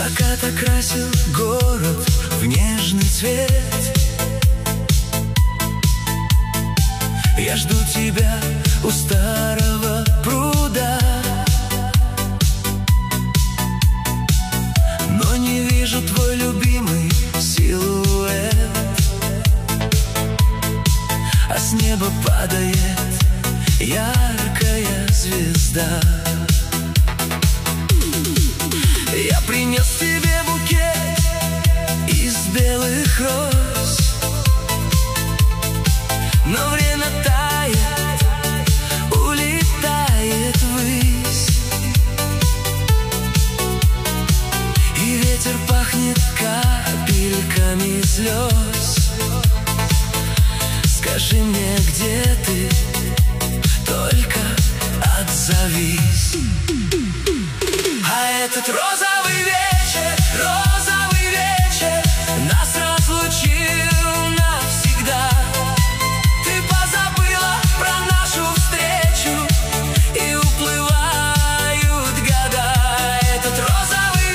Закат окрасил город в нежный цвет. Я жду тебя у старого пруда, но не вижу твой любимый силуэт. А с неба падает яркая звезда. Я принес тебе букет из белых роз, но время тает, улетает ввысь, и ветер пахнет капельками слез. Скажи мне, где ты, только отзовись. А этот розовый вечер нас разлучил навсегда. Ты позабыла про нашу встречу, и уплывают года. Этот розовый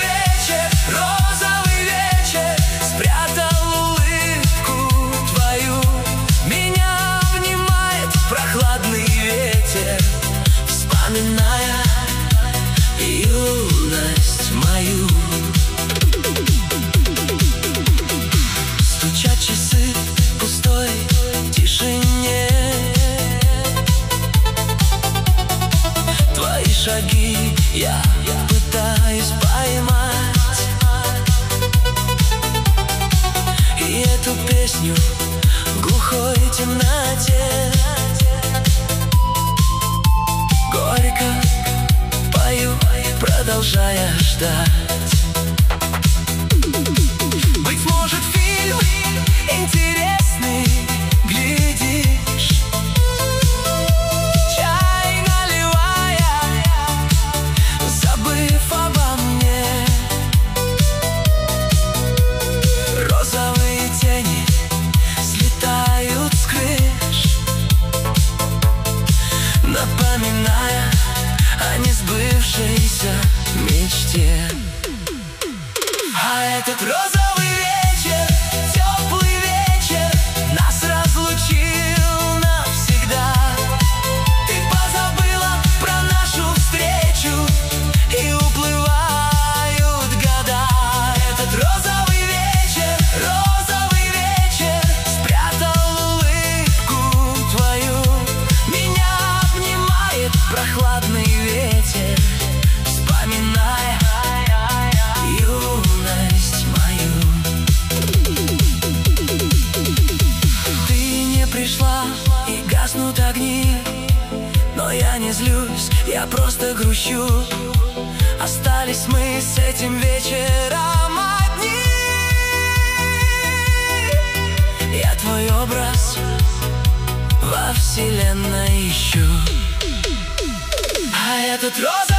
вечер спрятал улыбку твою. Меня обнимает прохладный ветер, вспоминая юность мою. Стучат часы в пустой тишине. Твои шаги я пытаюсь поймать, и эту песню в глухой темноте горько пою, продолжая ждать. Быть может, фильм интересный глядишь, чай наливая, забыв обо мне. Розовые тени слетают с крыш, напоминая о несбывшейся мечте. А этот розовый вечер, теплый вечер, нас разлучил навсегда. Ты позабыла про нашу встречу, и уплывают года. Этот розовый вечер спрятал улыбку твою. Меня обнимает прохладный ветер, вспоминая юность мою. Ты не пришла, и гаснут огни, но я не злюсь, я просто грущу. Остались мы с этим вечером одни. Я твой образ во вселенной ищу. А этот розовый